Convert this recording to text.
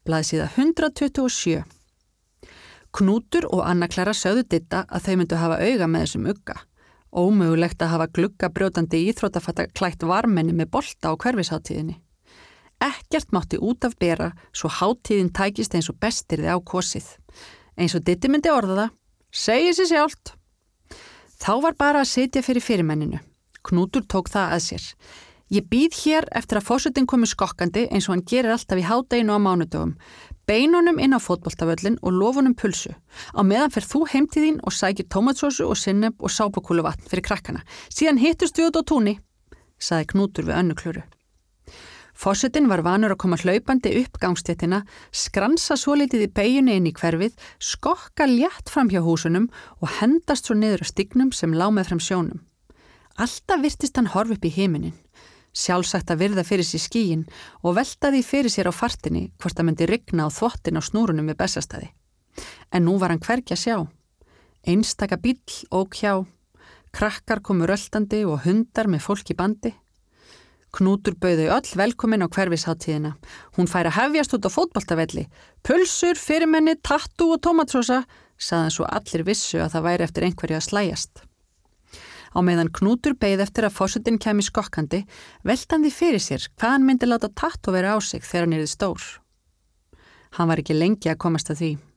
Blaðsíða 127. Knútur og Anna Klara sögðu Didda að þau myndu hafa auga með þessum ugga. Ómögulegt að hafa gluggabrjótandi íþróttafatta klætt varmenni með bolta á hverfisháttíðinni. Ekkert mátti út af bera svo hátíðin tækist eins og bestirði á kosið. Eins og Diddi myndi orða það, segi sér sjálft. Þá var bara að sitja fyrir fyrirmenninu. Knútur tók það að sér. Ég býð hér eftir að forsetinn komi skokkandi eins og hann gerir alltaf í hádeginu á mánudögum. Beinunum inn á fótboltavöllin og lofunum pulsu. Á meðan fer þú heim til þín og sækir tómatsósu og sinneb og sápukúluvatn fyrir krakkana. Síðan hittust við út á túni, sagði Knútur við Önnu Klöru. Forsetinn var vanur að koma hlaupandi upp gangstéttina, skransa svolítið í beyjunni inn í hverfið, skokka létt fram hjá húsunum og hendast svo niður á stígnum sem lá með fram sjónum. Alltaf virtist hann horfa upp í himinin. Sjálfsagt að virða fyrir sér skýin og velta því fyrir sér á fartinni hvort það myndi rigna á þvottin á snúrunum við Bessastaði. En nú var hann hvergi að sjá. Einstaka bíll ók hjá, krakkar komu röltandi og hundar með fólk í bandi. Knútur bauð þau öll velkomin á hverfisháttíðina. Hún færi að hefjast út á fótboltavelli. Pulsur, fyrirmenni, tattú og tómatsósa, sagði svo allir vissu að það væri eftir einhverju að slæjast. Á meðan Knútur beið eftir að forsetinn kæmi skokkandi, velti hann því fyrir sér hvað hann myndi láta tattú vera á sig þegar hann yrði stór. Hann var ekki lengi að komast að því.